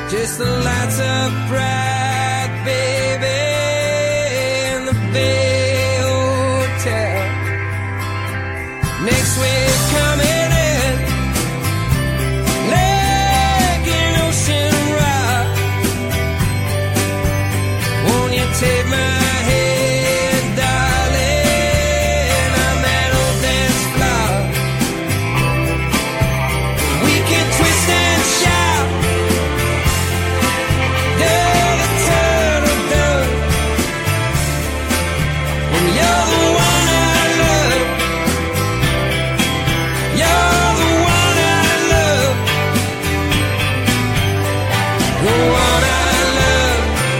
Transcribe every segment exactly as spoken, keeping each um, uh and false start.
Just the lights of bright, baby, in the Bay Hotel. Next week coming in, leg in Ocean Rock. Won't you take my hand, darling? I'm that old dance floor. We can twist and shout. You're the turtle dove, and you're the one I love. You're the one I love. The one I love.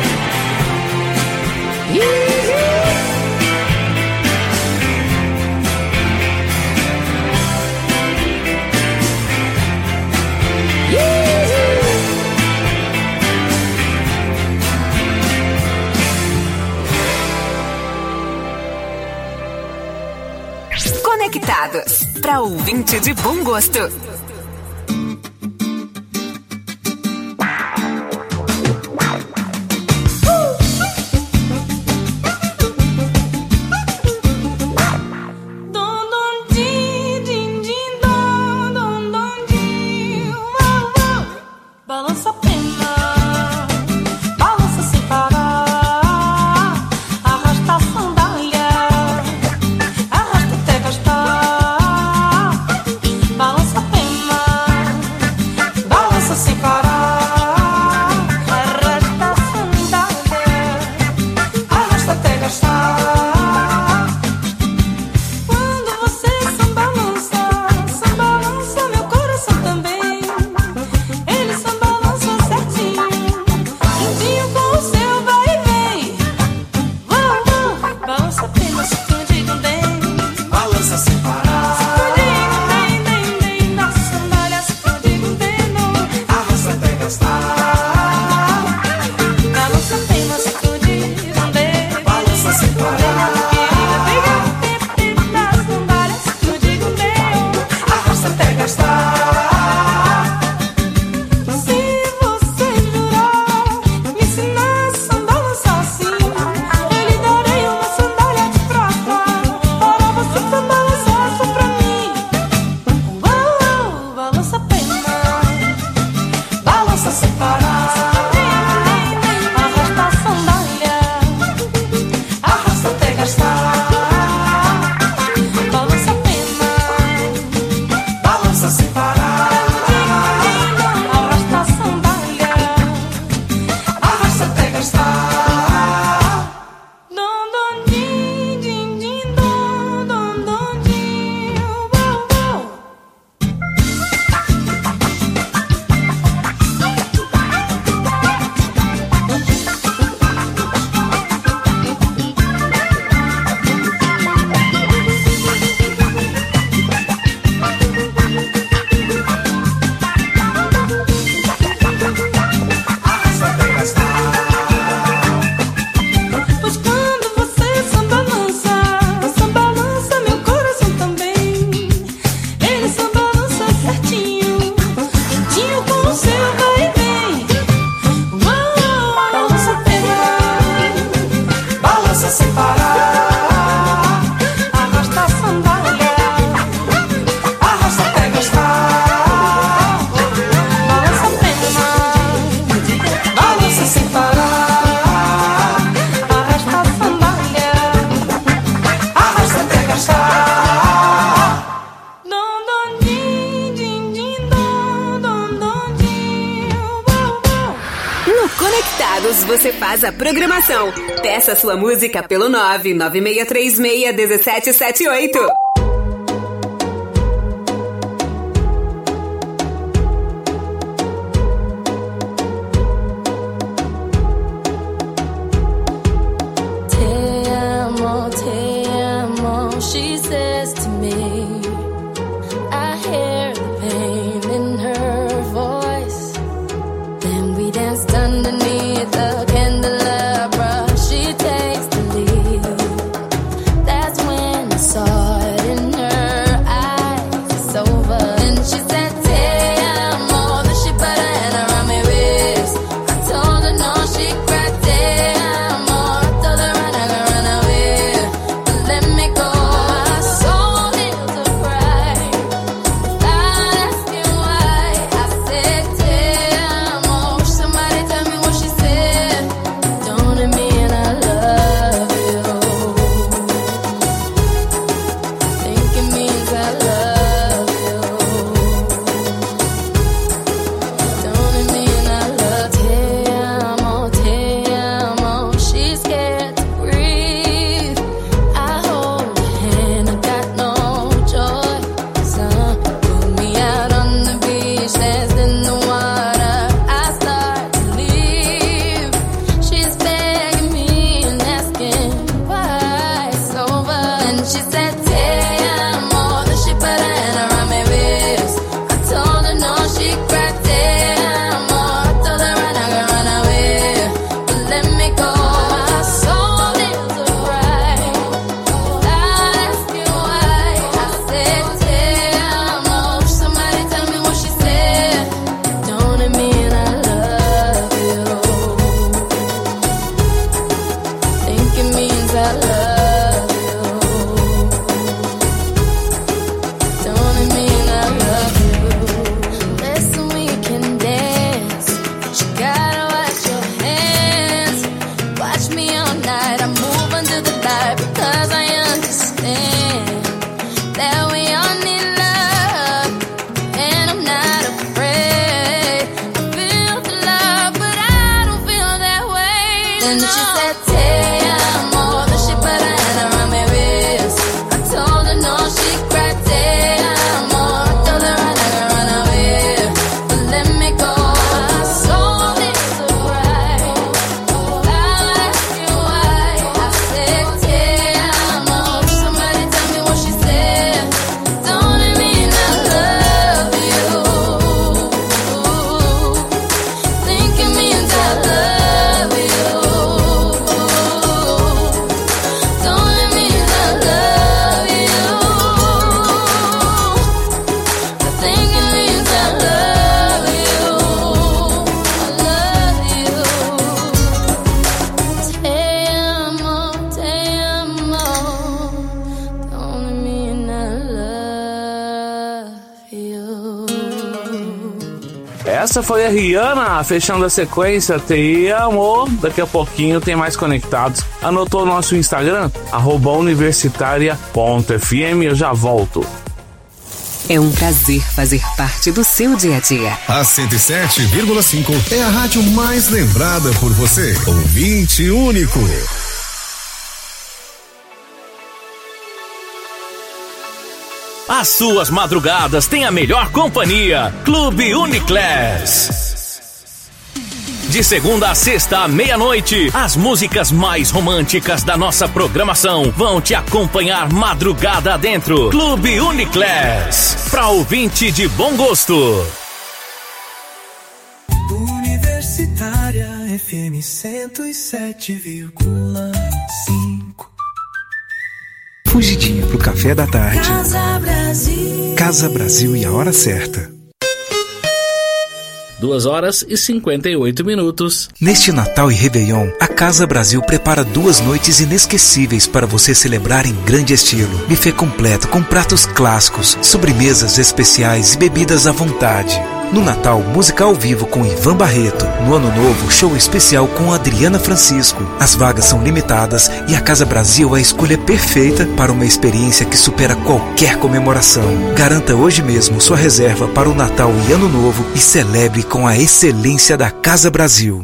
Conectados, para ouvinte de bom gosto. Balança a pena, balança sem parar, arrasta a sandália, arrasta até gastar. Balança a pena, balança sem parar, arrasta a sandália, arrasta até gastar. Quando você samba lança, samba lança meu coração também. Ele samba lança certinho, juntinho com o seu vai e vem. Uau, uau, balança apenas, esconde bem. Balança sem parar, Esconde bem, bem, bem, na sandália, esconde bem, não. arrasta até gastar. Balança apenas, esconde bem. Balança sem parar, Querida, pega o tempo na sandália, esconde bem. arrasta até gastar. Se você jurar me ensinar a samba lançar assim, eu lhe darei uma sandália de prata para você samba lançar só pra mim. Uau, uau, balança a pena, Balança sem parar, arrasta a sandália, arrasta até gastar. balança a pena, Balança sem parar, arrasta a sandália, arrasta até gastar. dom, dom, din, din, din, dom, dom, dom, din, uau, uau. Arrasta até gastar. Pois quando você samba lança, samba lança meu coração também. Ele samba lança certinho, juntinho com o seu vai e vem. Uau, balança a pena, Balança sem parar, arrasta a sandália, arrasta até gastar. balança a pena, Balança sem parar, arrasta a sandália, arrasta até gastar. dom, dom, din, din, din, dom, dom, dom, din, uau, uau. No Conectados você faz a programação. Peça sua música pelo nove nove seis três seis um sete sete oito. Te amo, te amo, she says to me. I hear the pain in her voice. Then we danced underneath the candelabra. She takes the lead. That's when I saw it essa foi a Rihanna, fechando a sequência. Te amo. Daqui a pouquinho tem mais conectados. Anotou o nosso Instagram? arroba universitária ponto f m. Eu já volto. É um prazer fazer parte do seu dia a dia. A cento e sete vírgula cinco é a rádio mais lembrada por você. Ouvinte único. As suas madrugadas têm a melhor companhia. Clube Uniclass. De segunda a sexta à meia-noite, as músicas mais românticas da nossa programação vão te acompanhar madrugada adentro. Clube Uniclass, pra ouvinte de bom gosto. Universitária F M cento e sete vírgula cinco. Fugidinha pro café da tarde. Casa Brasil. Casa Brasil e a hora certa. Duas horas e cinquenta e oito minutos. Neste Natal e Réveillon, a Casa Brasil prepara duas noites inesquecíveis para você celebrar em grande estilo. Buffet completo com pratos clássicos, sobremesas especiais e bebidas à vontade. No Natal, música ao vivo com Ivan Barreto. No Ano Novo, show especial com Adriana Francisco. As vagas são limitadas e a Casa Brasil é a escolha perfeita para uma experiência que supera qualquer comemoração. Garanta hoje mesmo sua reserva para o Natal e Ano Novo e celebre com a excelência da Casa Brasil.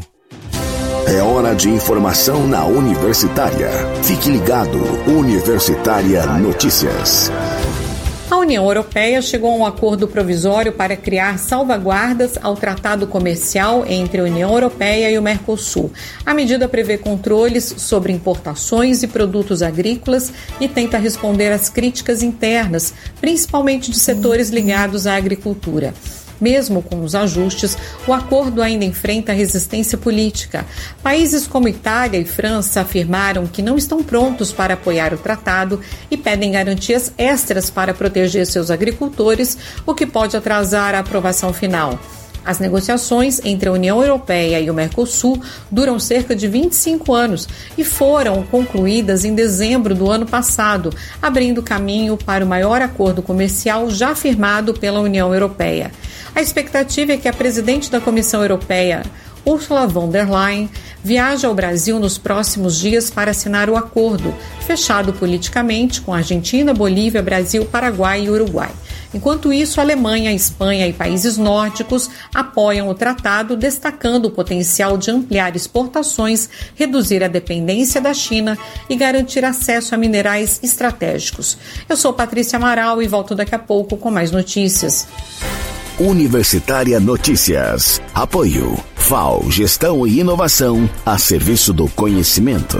É hora de informação na Universitária. Fique ligado, Universitária Notícias. A União Europeia chegou a um acordo provisório para criar salvaguardas ao Tratado Comercial entre a União Europeia e o Mercosul. A medida prevê controles sobre importações e produtos agrícolas e tenta responder às críticas internas, principalmente de setores ligados à agricultura. Mesmo com os ajustes, o acordo ainda enfrenta resistência política. Países como Itália e França afirmaram que não estão prontos para apoiar o tratado e pedem garantias extras para proteger seus agricultores, o que pode atrasar a aprovação final. As negociações entre a União Europeia e o Mercosul duram cerca de vinte e cinco anos e foram concluídas em dezembro do ano passado, abrindo caminho para o maior acordo comercial já firmado pela União Europeia. A expectativa é que a presidente da Comissão Europeia, Ursula von der Leyen, viaje ao Brasil nos próximos dias para assinar o acordo, fechado politicamente com Argentina, Bolívia, Brasil, Paraguai e Uruguai. Enquanto isso, a Alemanha, a Espanha e países nórdicos apoiam o tratado, destacando o potencial de ampliar exportações, reduzir a dependência da China e garantir acesso a minerais estratégicos. Eu sou Patrícia Amaral e volto daqui a pouco com mais notícias. Universitária Notícias. Apoio. F A O, Gestão e Inovação a serviço do conhecimento.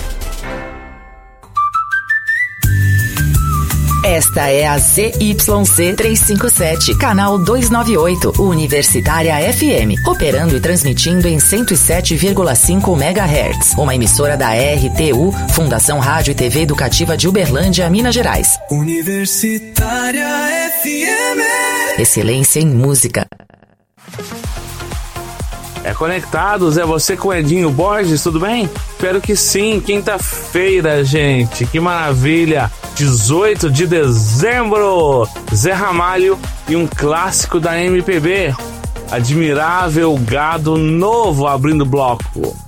Esta é a Z Y C trezentos e cinquenta e sete, canal duzentos e noventa e oito, Universitária F M, operando e transmitindo em cento e sete vírgula cinco megahertz, uma emissora da R T U, Fundação Rádio e T V Educativa de Uberlândia, Minas Gerais. Universitária F M. Excelência em música. É Conectados, é você com Edinho Borges, tudo bem? Espero que sim, quinta-feira, gente, que maravilha! dezoito de dezembro, Zé Ramalho e um clássico da M P B, Admirável Gado Novo abrindo bloco.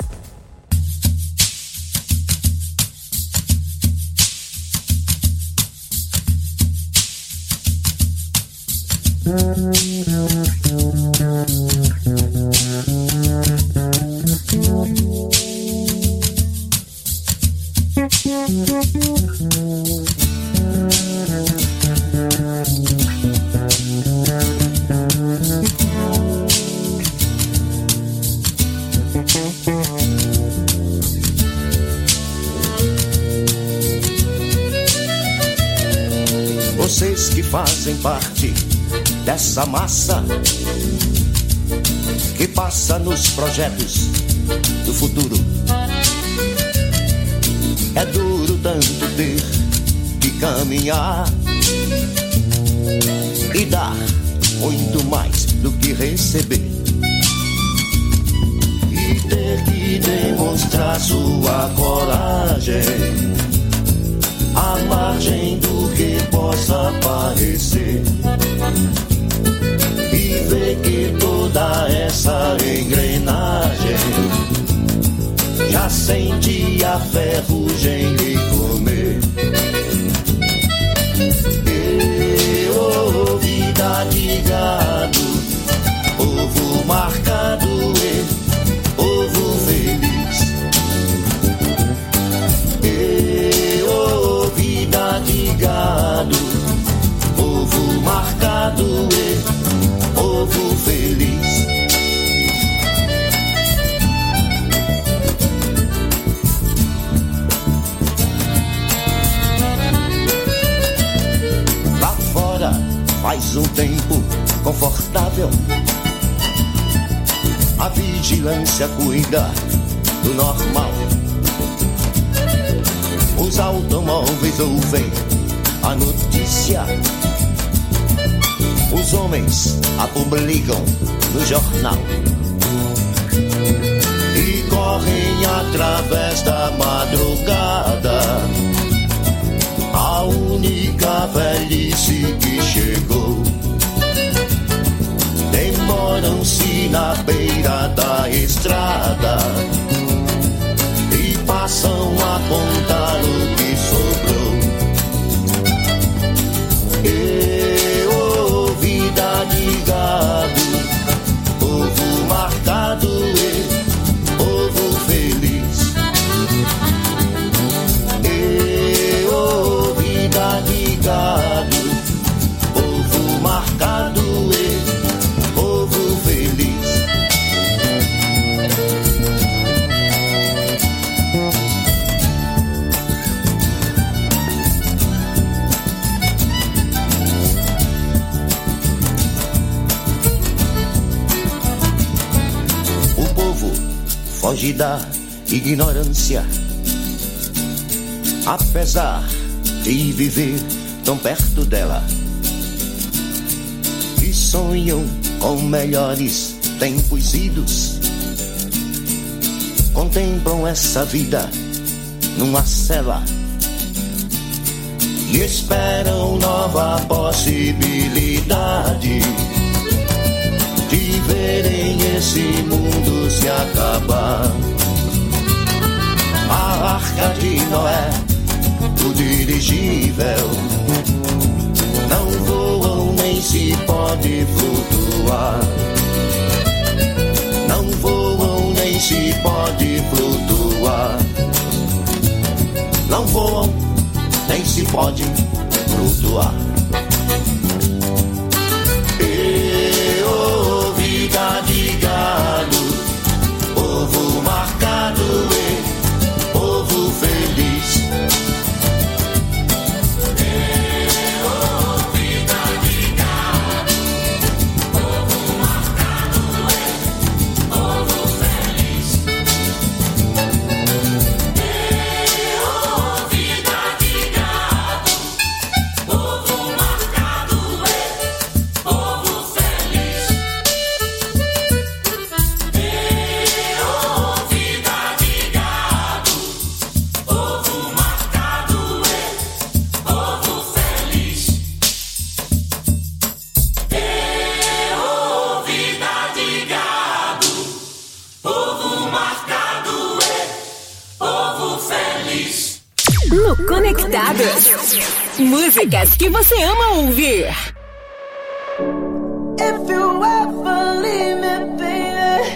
Vocês que fazem parte dessa massa que passa nos projetos do futuro. É duro tanto ter que caminhar e dar muito mais do que receber, e ter que demonstrar sua coragem à margem do que possa parecer, e vê que toda essa engrenagem já sente a ferrugem lhe comer. E, oh, vida de gado, povo marcado e povo feliz. E, oh, vida de gado, povo marcado e povo feliz. Lá fora faz um tempo confortável, a vigilância cuida do normal. Os automóveis ouvem a notícia, os homens a publicam no jornal e correm através da madrugada. A única velhice que chegou, demoram-se na beira da estrada e passam a contar o que sobrou. E, oh, vida de gado, povo marcado e povo feliz. E, oh, vida de gado, povo marcado e povo feliz. O povo foge da ignorância, apesar de viver tão perto dela, e sonham com melhores tempos idos. Contemplam essa vida numa cela e esperam nova possibilidade de verem esse mundo se acabar. A arca de Noé, o dirigível, não voam nem se pode flutuar. Não voam nem se pode flutuar. Não voam nem se pode flutuar. E, oh, vida de gado, povo marcado e povo feliz. E, oh, vida de gado, povo marcado e povo feliz. E, oh, vida de gado, povo marcado e povo feliz. E, oh, vida de gado, povo marcado e povo feliz. E, oh, vida de gado, povo marcado e povo feliz. No Conectados, músicas que você ama ouvir. If you ever leave me, baby,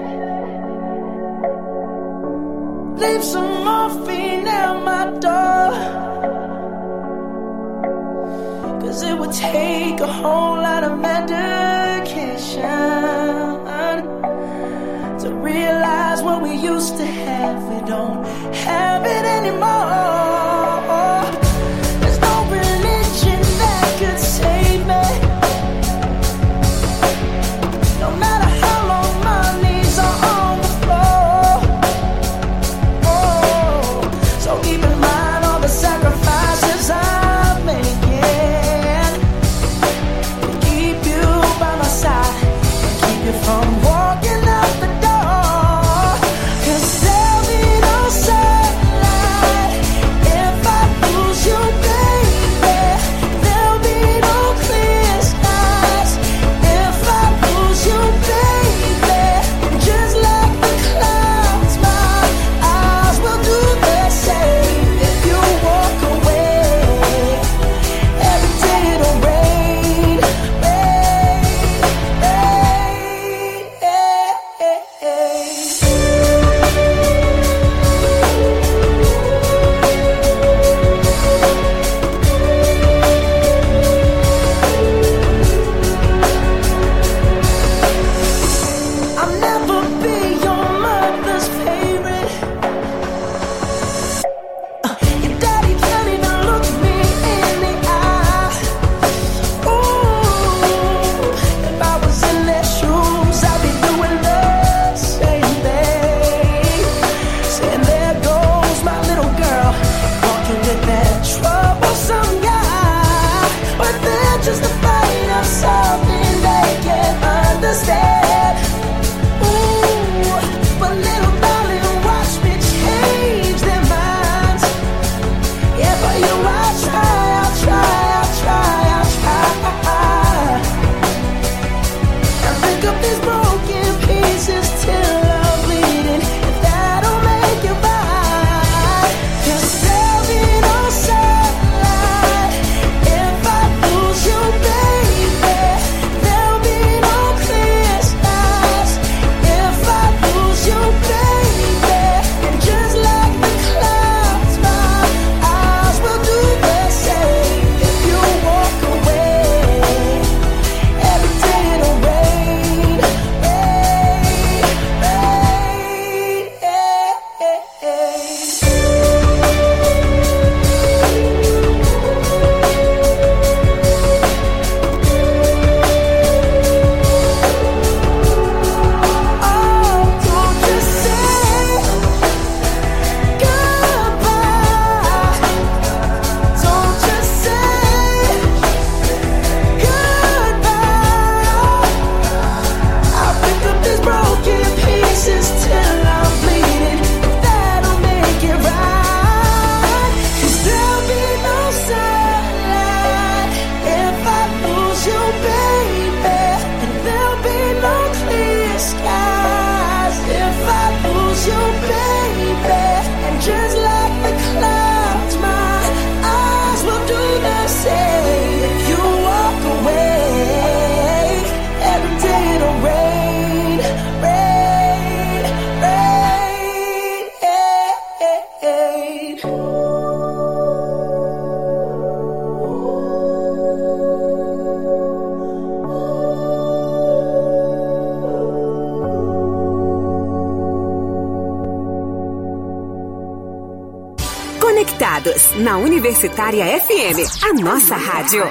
leave some morphine at my door. Cause it would take a whole lot of medication to realize what we used to have, we don't have it anymore. There's no religion that could save me. No matter how long my knees are on the floor. Oh, so keep in mind all the sacrifices I'm making to keep you by my side and keep you from walking out the door. Cause there'll be no sunlight Conectados na Universitária F M, a nossa rádio.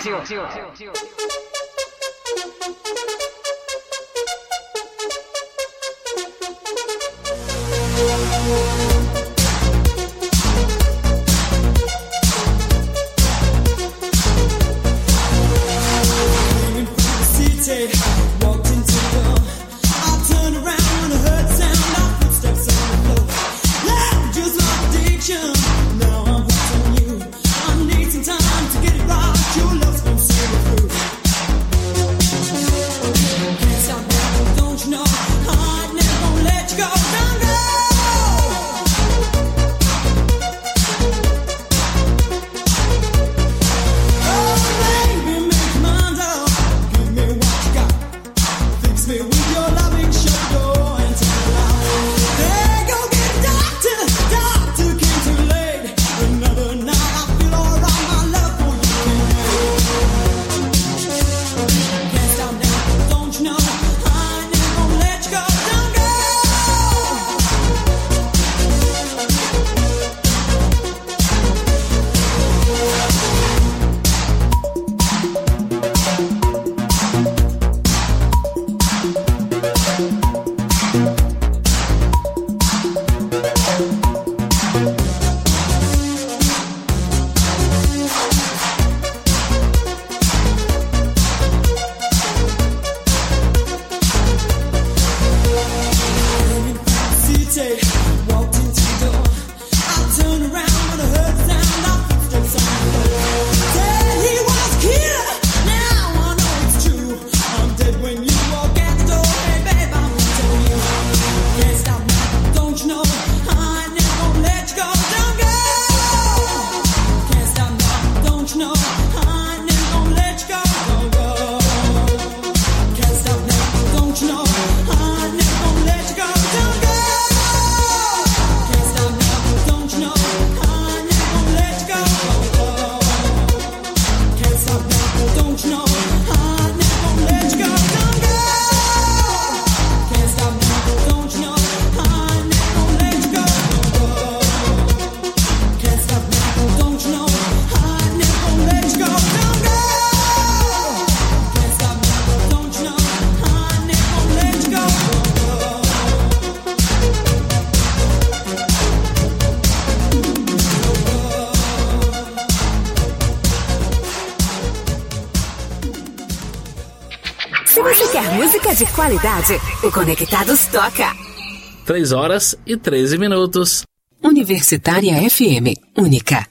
De qualidade, o Conectados toca. três horas e treze minutos. Universitária F M, única.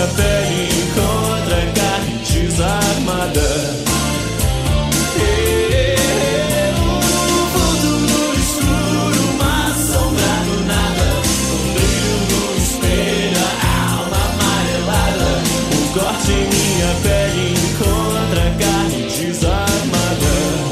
minha pele encontra carne desarmada. Eu volto no escuro, uma sombra do nada, um brilho no espelho, a alma amarelada. Um corte em minha pele encontra carne desarmada.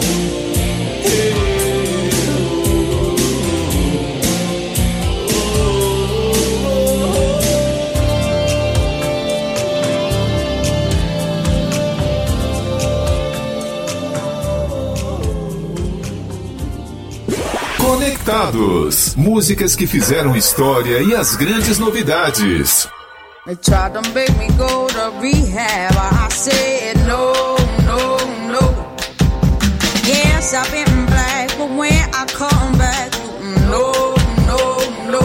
Conectados. Músicas que fizeram história e as grandes novidades. They tried to make me go to rehab. I said no, no, no. Yes, I've been black, but when I come back, no, no, no.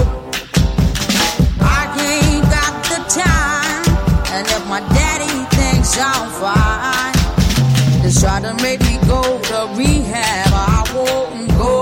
I ain't got the time, and if my daddy thinks I'm fine, they try to make me go to rehab. I won't go.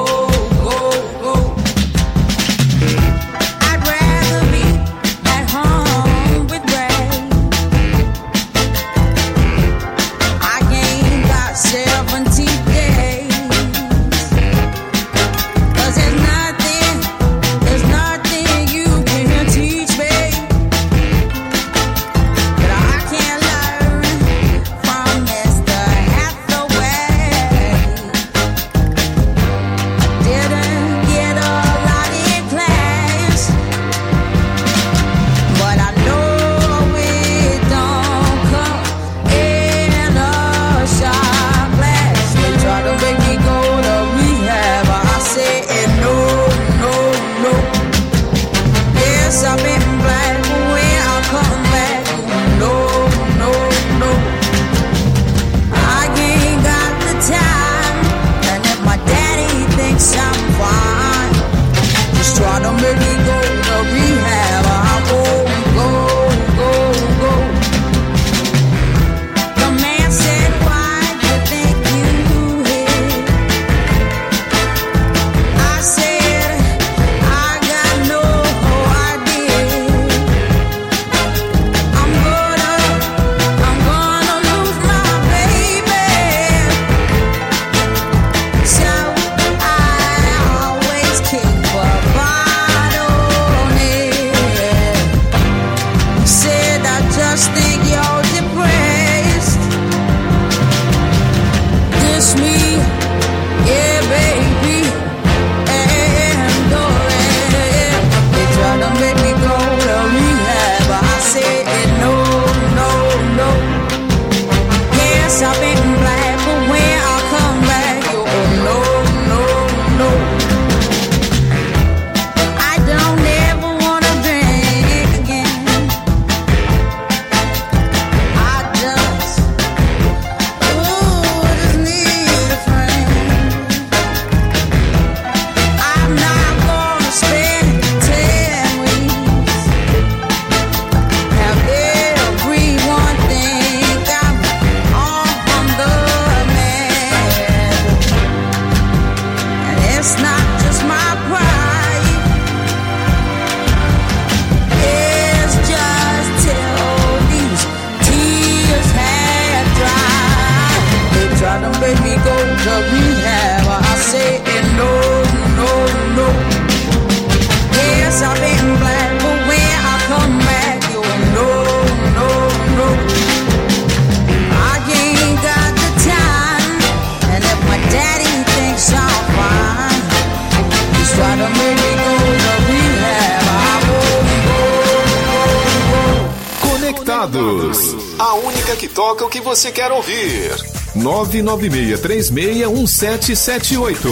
A única que toca o que você quer ouvir. nove nove seis três seis um sete sete oito.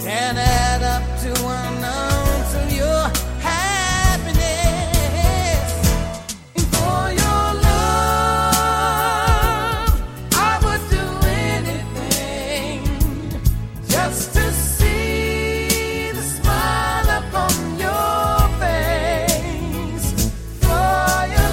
can add up to an ounce of your happiness. And for your love, I would do anything just to see the smile upon your face. For your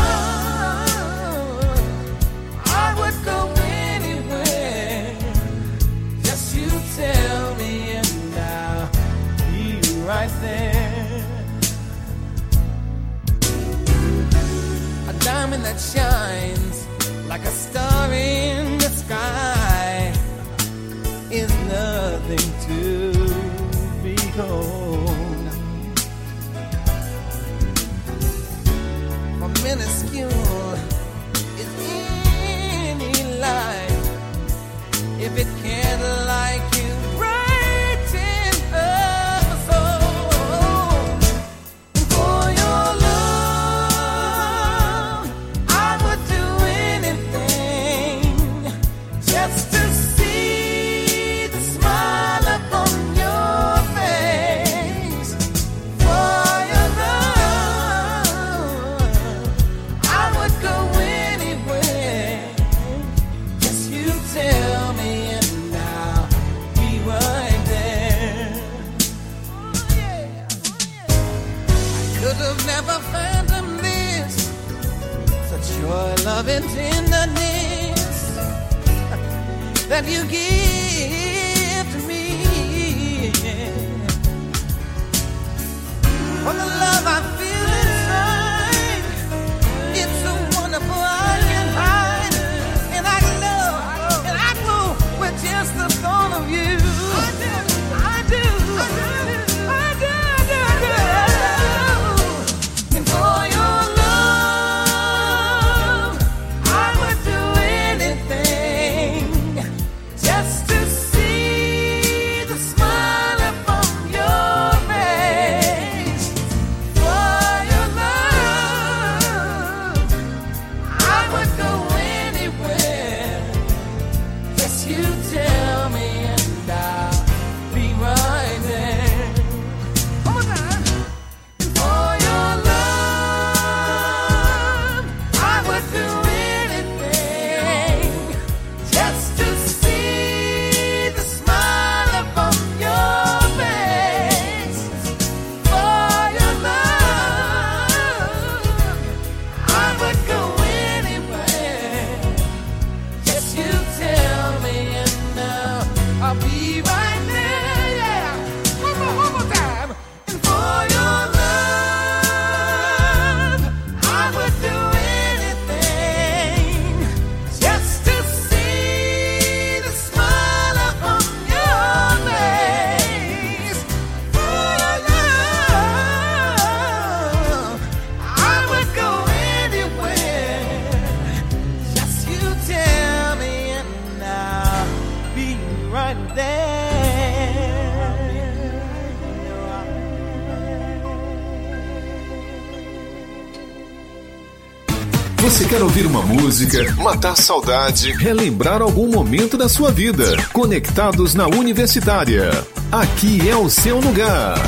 love, I would go anywhere. Just you tell me and I'll be right there. A diamond that shines like a star in the sky is nothing to behold. For minuscule is any life if it can't like you brighten up my soul. And for your love, I would do anything just to see the smile upon your face. For your love, I would go anywhere. Just you tell me and I'll be right there. Oh yeah, oh yeah. I could have never fathomed this, such joy, love, and tenderness that you give to me. For the love I feel inside, it's so wonderful I can't hide. And I love, and I glow with just the thought of you. I do, I do, I do, I do, I do, I do. And for your love, I would do anything just to see the smile upon your face. For your love, I would go anywhere. Yes, you tell me and I'll be right there. One more time. And for your love, I would do anything just to see the smile upon your face. For your love, I would go anywhere. Yes, you tell me and now I'll be right there. Yeah, one more, one more time. And for your love, I would do anything just to see the smile upon your face. For your love, I would go anywhere. Just you tell me and I'll be right there. Você quer ouvir uma música, matar saudade, relembrar algum momento da sua vida? Conectados na Universitária. Aqui é o seu lugar.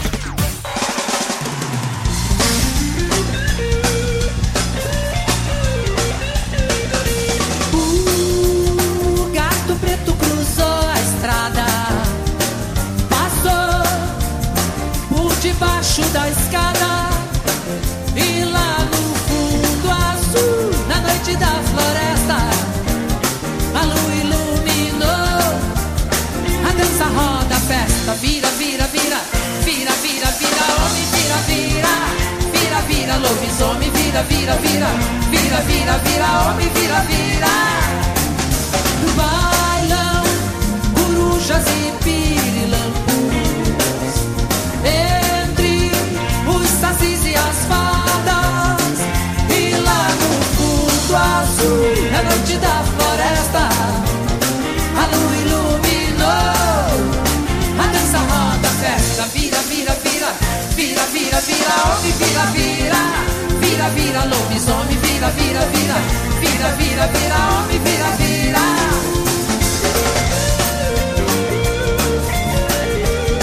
O gato preto cruzou a estrada, passou por debaixo da escada e lá no fundo azul, na noite da floresta, a lua iluminou. A dança roda, a festa vira, vira, vira, vira, vira, vira, homem, vira, vira, vira, vira, lobisomem, vira, vira, vira, vira, vira, vira, homem, vira, vira. No bailão, corujas e pirilampus, entre os sacis e as fadas, e lá no fundo azul, na noite da floresta, a lua iluminou. A dança roda, a festa vira, vira, vira, vira, vira, vira, homem, vira, vira, vira, vira, lobisomem, vira, vira, vira, vira, vira, vira, homem, vira, vira.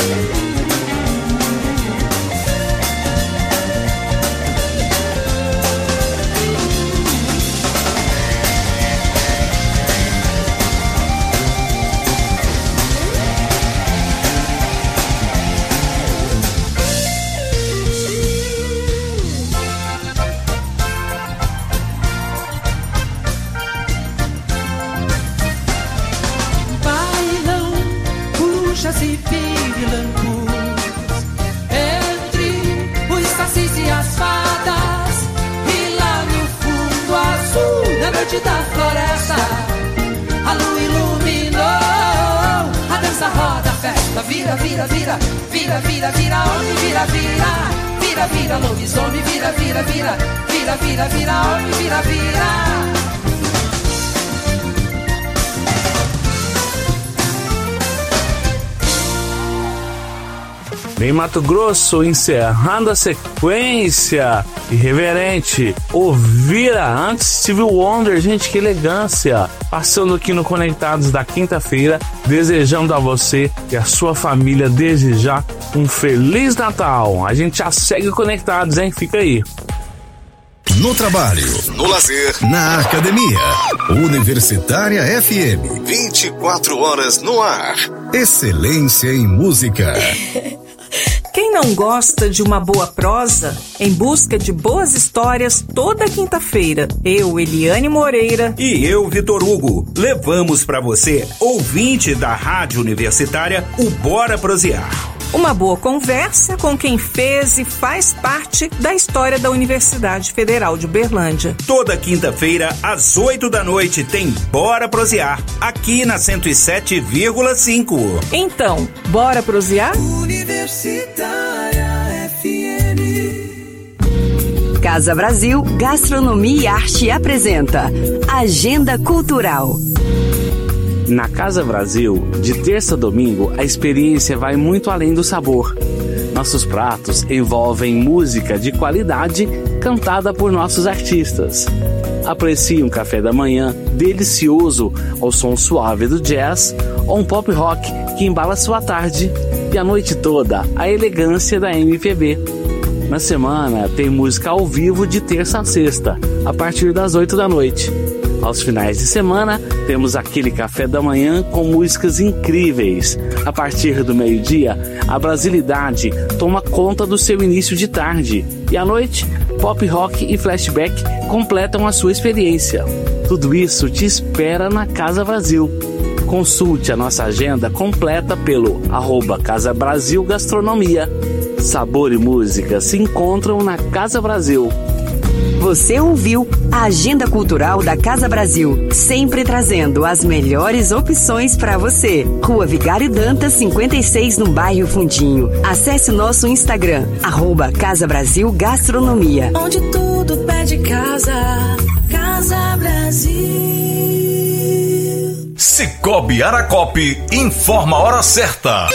vira, vira, vira, vira, vira, vira, homem, vira, vira, vira, vira, lobisomem, vira, vira, vira, vira, vira, vira, homem, vira, vira. Em Mato Grosso, encerrando a sequência irreverente, Ouvira, antes Stevie Wonder, gente, que elegância. Passando aqui no Conectados da quinta-feira, desejando a você e a sua família desde já um Feliz Natal. A gente já segue conectados, hein? Fica aí. No trabalho, no lazer, na academia. Universitária F M, vinte e quatro horas no ar. Excelência em música. Quem não gosta de uma boa prosa? Em busca de boas histórias, toda quinta-feira, eu, Eliane Moreira e eu, Vitor Hugo, levamos para você, ouvinte da Rádio Universitária, o Bora Prosear. Uma boa conversa com quem fez e faz parte da história da Universidade Federal de Uberlândia. Toda quinta-feira, às oito da noite, tem Bora Prosear, aqui na cento e sete vírgula cinco. Então, bora prosear? Universitária F M. Casa Brasil Gastronomia e Arte apresenta Agenda Cultural. Na Casa Brasil, de terça a domingo, a experiência vai muito além do sabor. Nossos pratos envolvem música de qualidade cantada por nossos artistas. Aprecie um café da manhã delicioso ao som suave do jazz ou um pop rock que embala sua tarde, e a noite toda a elegância da M P B. Na semana tem música ao vivo de terça a sexta, a partir das oito da noite. Aos finais de semana, temos aquele café da manhã com músicas incríveis. A partir do meio-dia, a brasilidade toma conta do seu início de tarde. E à noite, pop rock e flashback completam a sua experiência. Tudo isso te espera na Casa Brasil. Consulte a nossa agenda completa pelo arroba Casa Brasil Gastronomia. Sabor e música se encontram na Casa Brasil. Você ouviu a Agenda Cultural da Casa Brasil, sempre trazendo as melhores opções para você. Rua Vigário Dantas, cinquenta e seis, no bairro Fundinho. Acesse nosso Instagram, arroba Casa Brasil Gastronomia. Onde tudo pede casa, Casa Brasil. Cicobi Aracope informa a hora certa.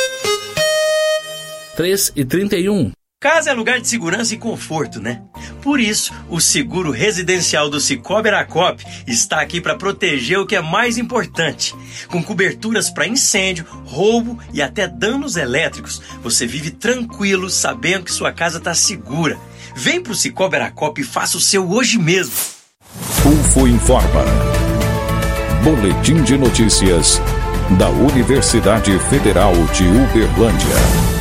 três e trinta e um. Casa é lugar de segurança e conforto, né? Por isso, o seguro residencial do Cicobi Aracope está aqui para proteger o que é mais importante. Com coberturas para incêndio, roubo e até danos elétricos, você vive tranquilo sabendo que sua casa está segura. Vem pro Cicobi Aracope e faça o seu hoje mesmo. U F O informa. Boletim de notícias da Universidade Federal de Uberlândia.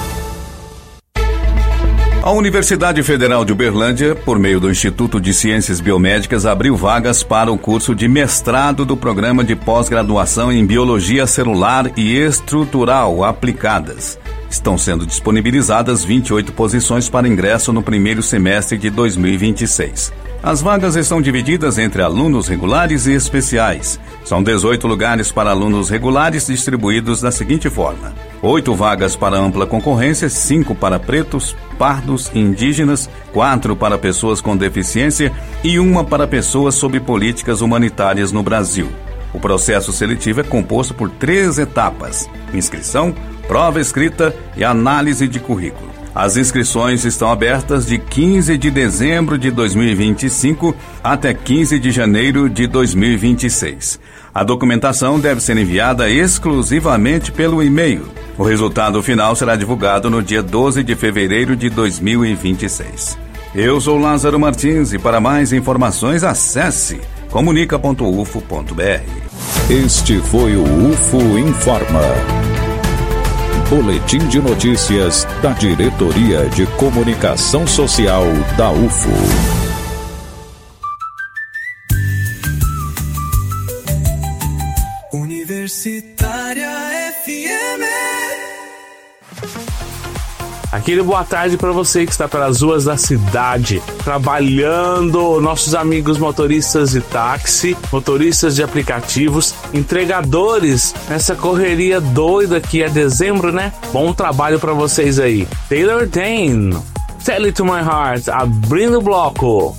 A Universidade Federal de Uberlândia, por meio do Instituto de Ciências Biomédicas, abriu vagas para o curso de mestrado do programa de pós-graduação em Biologia Celular e Estrutural Aplicadas. Estão sendo disponibilizadas vinte e oito posições para ingresso no primeiro semestre de dois mil e vinte e seis. As vagas estão divididas entre alunos regulares e especiais. São dezoito lugares para alunos regulares, distribuídos da seguinte forma: oito vagas para ampla concorrência, cinco para pretos, pardos e indígenas, quatro para pessoas com deficiência e uma para pessoas sob políticas humanitárias no Brasil. O processo seletivo é composto por três etapas: inscrição, prova escrita e análise de currículo. As inscrições estão abertas de quinze de dezembro de dois mil e vinte e cinco até quinze de janeiro de dois mil e vinte e seis. A documentação deve ser enviada exclusivamente pelo e-mail. O resultado final será divulgado no dia doze de fevereiro de dois mil e vinte e seis. Eu sou Lázaro Martins e para mais informações acesse comunica ponto u f o ponto b r. Este foi o U F O Informa. Boletim de notícias da Diretoria de Comunicação Social da U F O. Universitária F M. Aquele boa tarde para você que está pelas ruas da cidade, trabalhando, nossos amigos motoristas de táxi, motoristas de aplicativos, entregadores, nessa correria doida que é dezembro, né? Bom trabalho para vocês aí. Taylor Dayne, Tell It To My Heart, abrindo o bloco.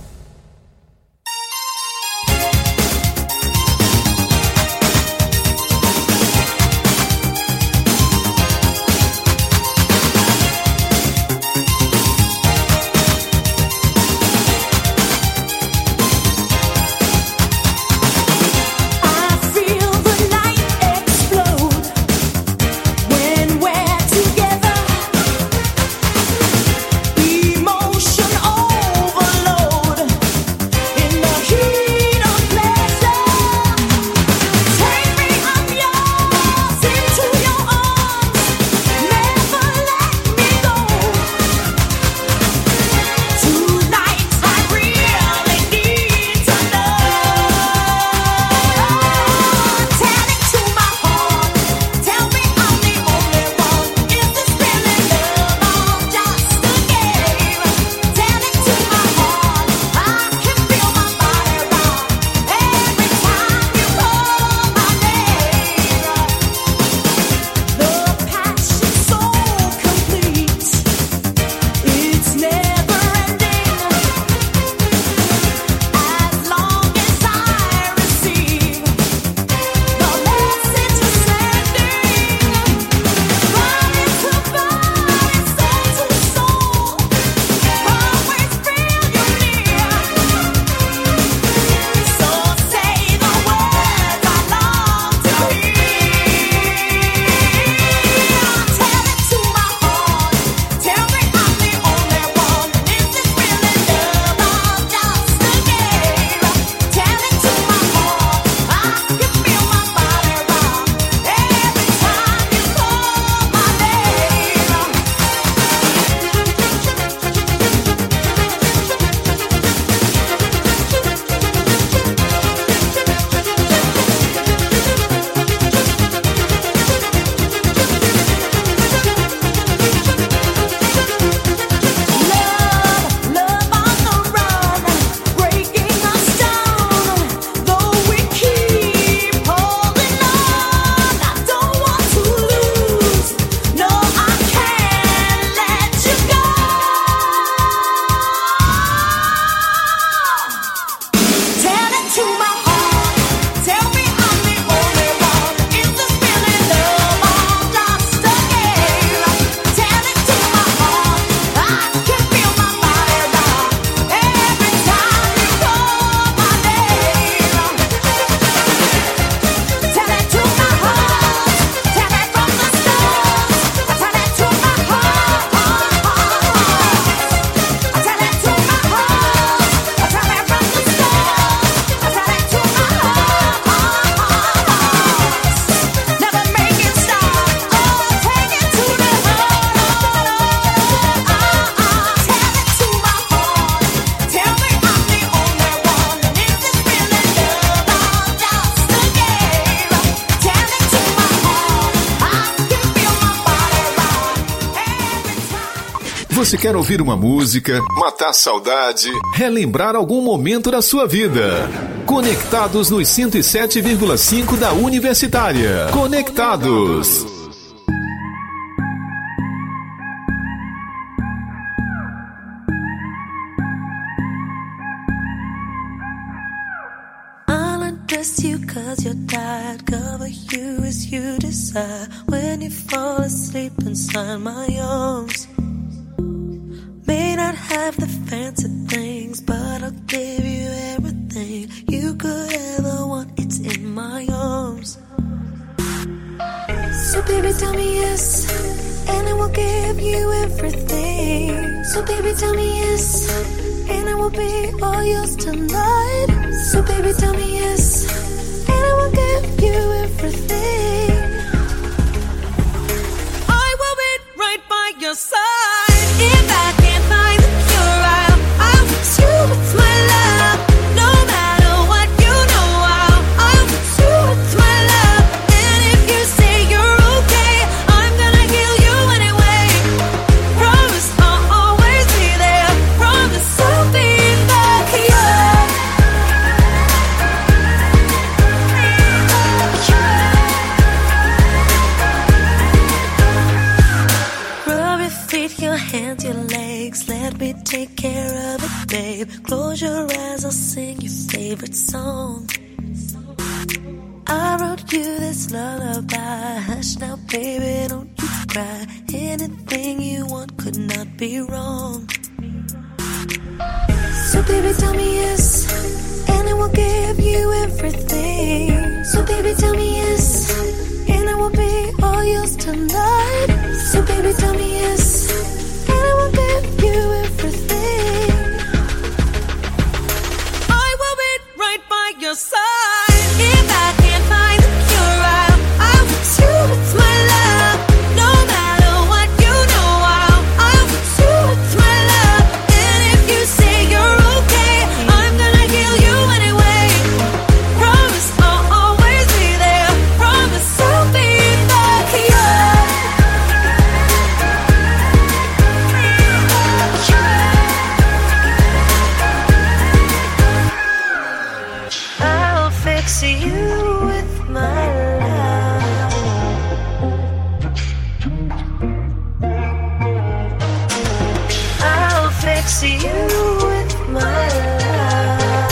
Você quer ouvir uma música, matar saudade, relembrar algum momento da sua vida? Conectados nos cento e sete vírgula cinco da Universitária. Conectados. I'll undress you 'cause you're tired. Cover you as you desire. When you fall asleep inside my arms. May not have the fancy things, but I'll give you everything you could ever want. It's in my arms. So baby, tell me yes, and I will give you everything. So baby, tell me yes, and I will be all yours tonight. So baby, tell me yes, and I will give you everything. I will be right by your side. If I can't find the cure, I'll, I'll fix you with my love. No matter what, you know I'll, I'll fix you with my love. And if you say you're okay, I'm gonna heal you anyway. Take your hands, your legs, let me take care of it, babe. Close your eyes, I'll sing your favorite song. I wrote you this lullaby. Hush now, baby, don't you cry. Anything you want could not be wrong. So baby, tell me yes, and I will give you everything. So baby, tell me yes, and I will be all yours tonight. So baby, tell me yes, and I will give you everything. I will be right by your side. If I can't find the cure, I'll, I'll fix you with my love. No matter what, you know I'll, I'll fix you with my love. And if you say you're okay, I'm gonna heal you anyway. Promise I'll always be there. Promise I'll be the cure. I'll fix you with my love. I'll fix you with my love.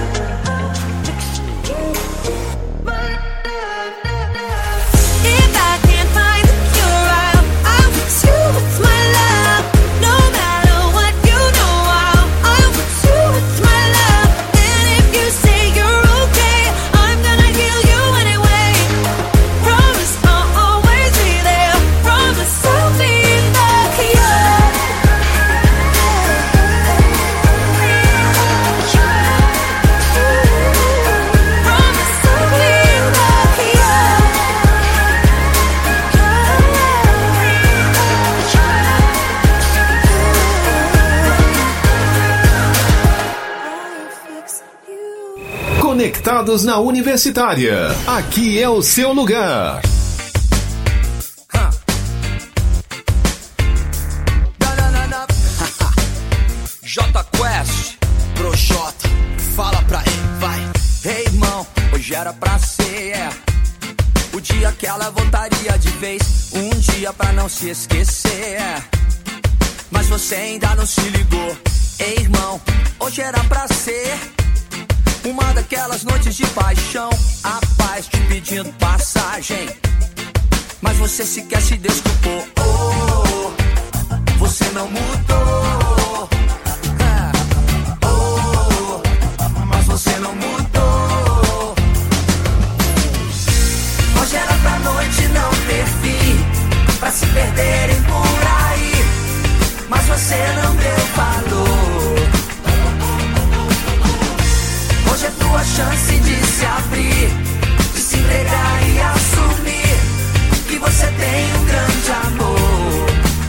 If I can't find the cure, I'll, I'll fix you with my love. No matter what, you know I'll, I'll fix you with my love. And if you say you're okay, I'm gonna heal you anyway. Promise I'll always be there. Promise I'll be the cure. Promise I'll be the Conectados na Universitária. Aqui é o seu lugar. J Quest, Projota, fala pra ele, vai. Ei, irmão, hoje era pra ser, é. O dia que ela voltaria de vez, um dia pra não se esquecer, é. Mas você ainda não se ligou. Ei, irmão, hoje era pra ser uma daquelas noites de paixão, a paz te pedindo passagem, mas você sequer se desculpou. Oh, você não mudou. É. Oh, mas você não mudou. Hoje era pra noite não ter fim, pra se perderem por aí, mas você não deu valor. Hoje é tua chance de se abrir, de se entregar e assumir que você tem um grande amor.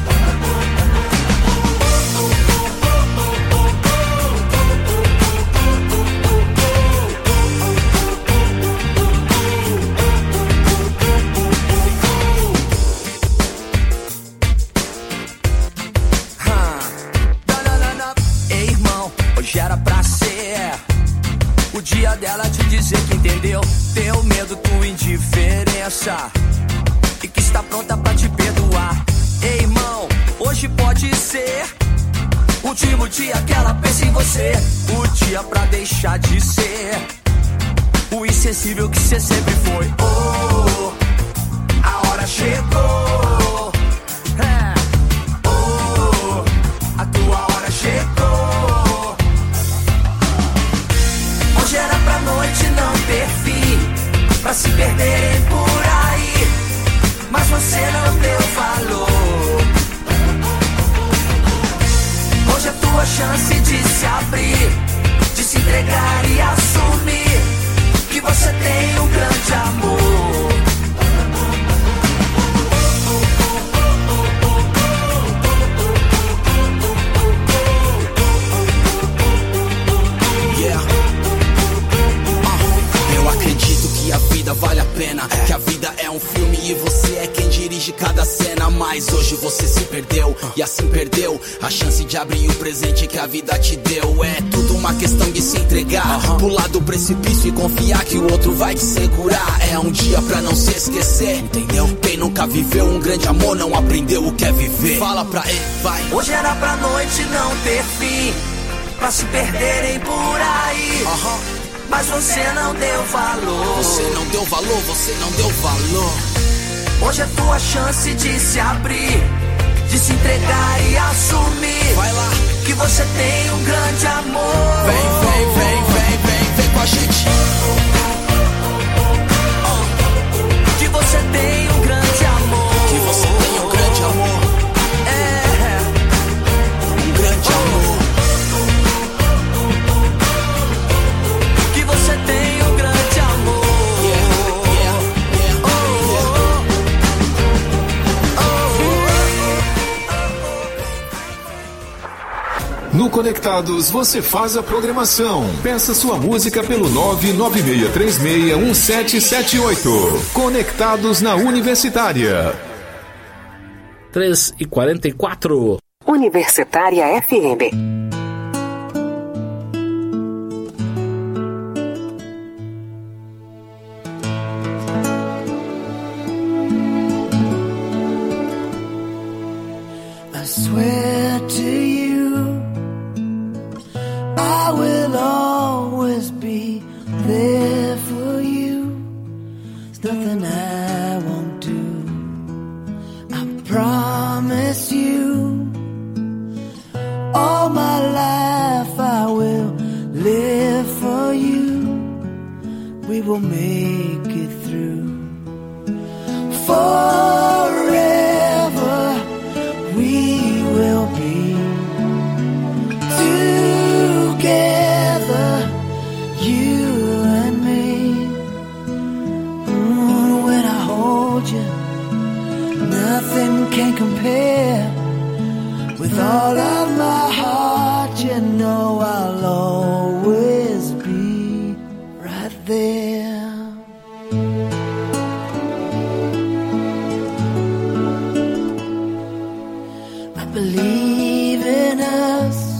Ei, irmão, hoje era pra ser o dia dela te dizer que entendeu teu medo, tua indiferença, e que está pronta pra te perdoar. Ei, irmão, hoje pode ser o último dia que ela pensa em você, o dia pra deixar de ser o insensível que você sempre foi. Oh, a hora chegou. É. Oh, a tua hora chegou. Hoje era pra noite não ter fim, pra se perderem por aí, mas você não deu valor. Hoje é tua chance de se abrir, de se entregar e assumir que você tem um grande amor. Mas hoje você se perdeu, e assim perdeu a chance de abrir o presente que a vida te deu. É tudo uma questão de se entregar, pular do precipício e confiar que o outro vai te segurar. É um dia pra não se esquecer, entendeu? Quem nunca viveu um grande amor não aprendeu o que é viver. Fala pra ele, vai. Hoje era pra noite não ter fim, pra se perderem por aí. Mas você não deu valor. Você não deu valor, você não deu valor. Hoje é tua chance de se abrir, de se entregar e assumir. Vai lá, que você tem um grande amor. Vem, vem, vem, vem, vem, vem com a gente. Que você tem um grande amor. Que você tem um grande amor. É, um grande amor. Que você tem um grande amor. Yeah, yeah, yeah, oh, oh. No Conectados você faz a programação. Peça sua música pelo nove nove seis três seis um sete sete oito. Conectados na Universitária. três e quarenta e quatro. Universitária F M. I swear to you, I will always be there for you. There's nothing I won't do. I promise you, all my life I will live for you. We will make it through. Forever we will be together, you and me. Mm, when I hold you, nothing can compare. With all of my heart, you know I'll always be right there. I believe in us.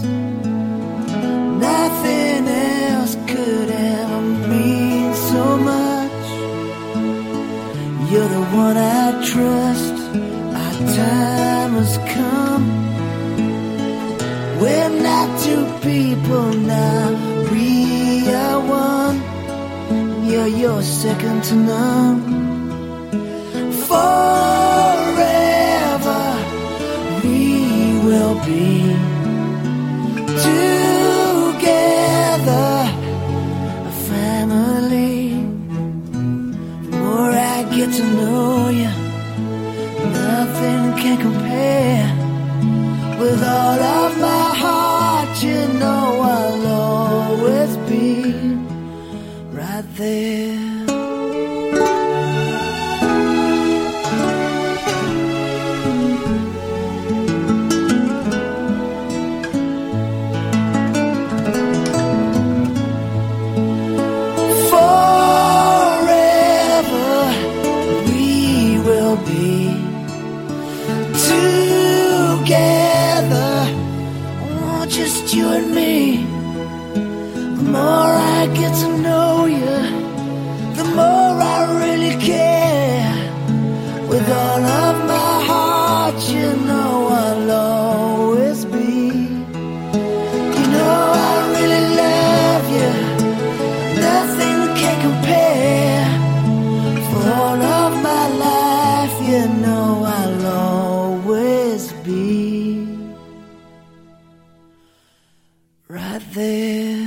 Nothing else could ever mean so much. You're the one I trust. Our time has come. We're not two people now, we are one. Yeah, you're second to none. Forever we will be together, a family. The more I get to know you, nothing can compare. With all of my heart, you know I'll always be right there. Forever we will be together. Just you and me. The more I get to know you, the more I really care. With all of my heart, you know I'll always be. You know I really love you. Nothing can compare. For all of my life, you know I'll always be right there.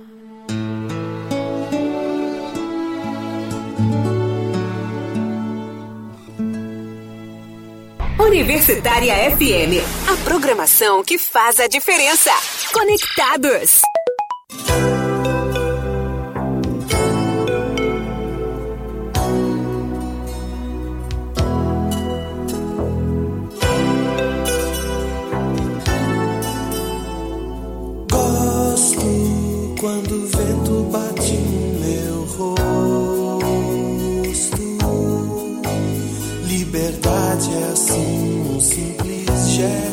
Universitária F M, a programação que faz a diferença. Conectados. Quando o vento bate no meu rosto, liberdade é assim um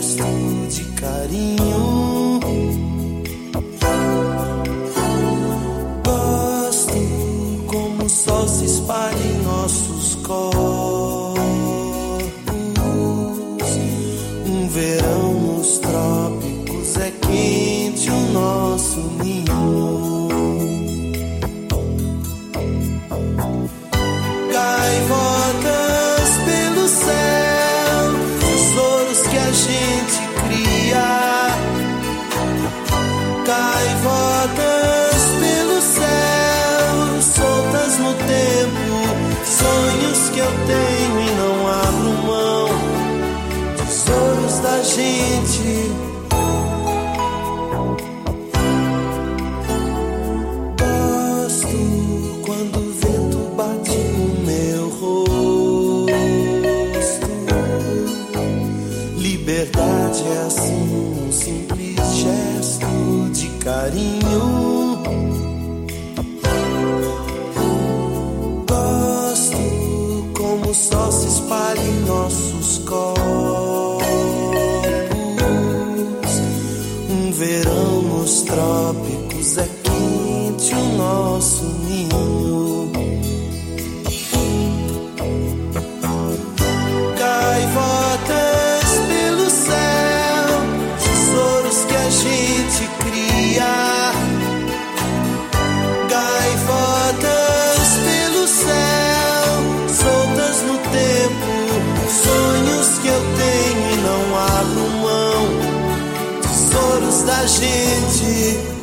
gesto de carinho. Gosto como o sol se espalha em nossos corpos. Um verão nos trópicos é quente o nosso ninho. Gaivotas pelo céu, tesouros que a gente cria. Gaivotas pelo céu, soltas no tempo, sonhos que eu tenho e não abro mão. Tesouros da gente. Gosto quando o vento bate no meu rosto. Liberdade é assim, um simples gesto de carinho. Gosto como o sol se espalha em nossos corpos. Um verão nos trópicos é quente o nosso ninho. Gaivotas pelo céu, tesouros que a gente cria. Gaivotas pelo céu, soltas no tempo, sonhos que eu tenho e não abro mão. Tesouros da gente.